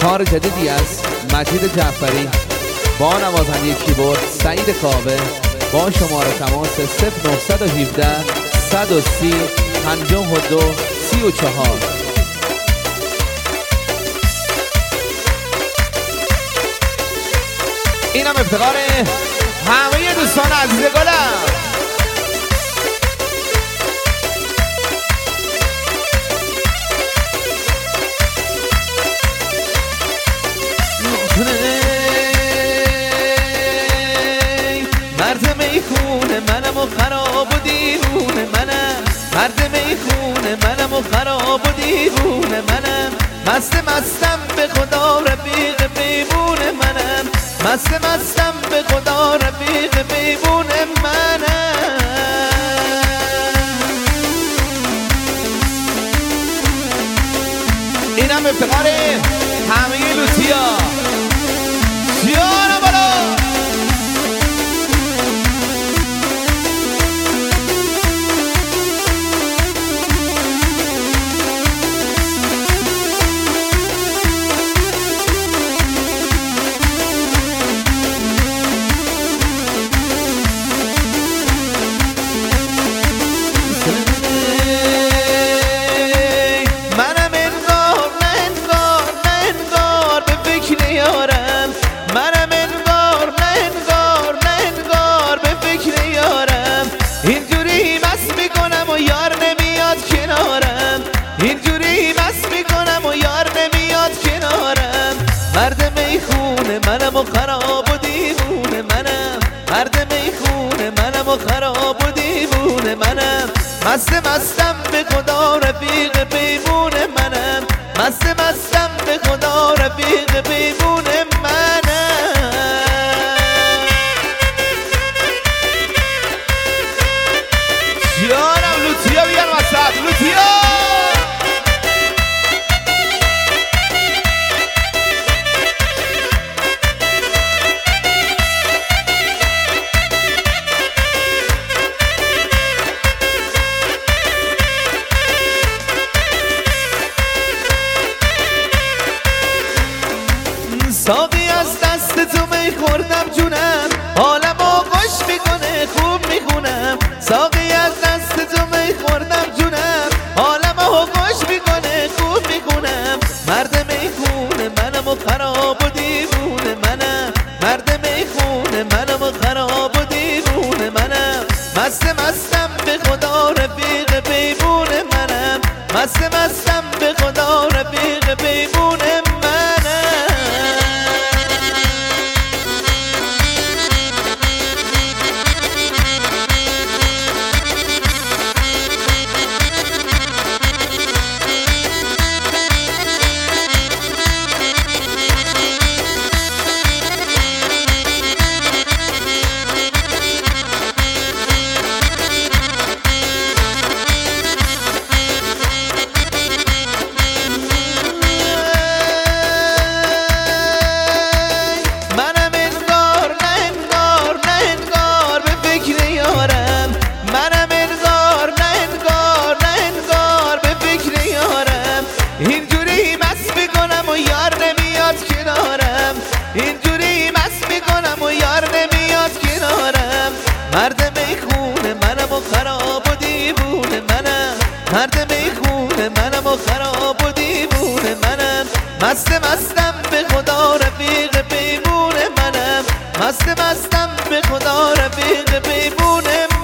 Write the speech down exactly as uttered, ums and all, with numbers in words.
کار جدیدی از مجید جعفری با نوازنده کیبورد سعید کاوه با شماره تماس صفر نه یک هفت صد و سی پنجاه و دو سی و چهار. اینم افتخار همه دوستان عزیز گلم. مرد میخونه منم و خراب و دیوونه منم، مرد میخونه منم و خراب و دیوونه منم، مست مستم به خدا رفیق میمونه منم، مست مستم به خدا رفیق میمونه منم. اینم افتخار همه لوتیا جان بالا. اینجوری مست میکنم و یار نمیاد کنارم، اینجوری مست میکنم و یار نمیاد کنارم. مرد میخونه منم و خراب و دیوونه منم، مرد میخونه منم و خراب و دیوونه منم، مست مستم به خدا رفیق پیمونه منم، مست مستم به خدا رفیق پیمونه منم. جانم لوتیا بیان وسط لوتیا. ساقی از دست تو میخوردم جونم، حالمو خوش میکنه خوب میخونم. ساقی از دست تو میخوردم جونم، حالمو خوش میکنه خوب میخونم. مرد میخونه منم و خراب و دیوونه منم، مرد میخونه منم و خراب و دیوونه منم، مست مستم به خدا رفیق پیمونه منم، مست مستم به خدا رفیق پیمونه منم. اینجوری مست میکنم و یار نمیاد کنارم، اینجوری مست میکنم و یار نمیاد کنارم. مرد میخونه منم و خراب و دیوونه منم، مرد میخونه منم و خراب و دیوونه منم، مست مستم به خدا رفیق پیمونه منم، مست مستم به خدا رفیق پیمونه